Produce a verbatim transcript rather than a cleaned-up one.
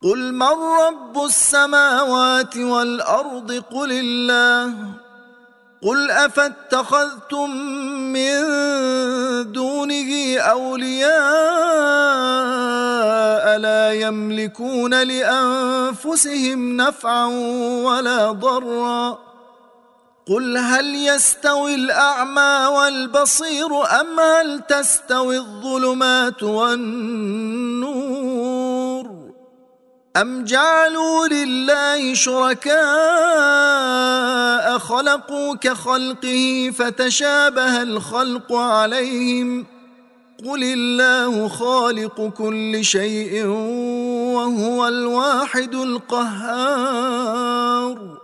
قل من رب السماوات والأرض قل الله قل أفاتخذتم من دونه أولياء لا يملكون لأنفسهم نفعا ولا ضرا قل هل يستوي الأعمى والبصير أم هل تستوي الظلمات والنور أم جعلوا لله شركاء خلقوا كخلقه فتشابه الخلق عليهم قل الله خالق كل شيء وهو الواحد القهار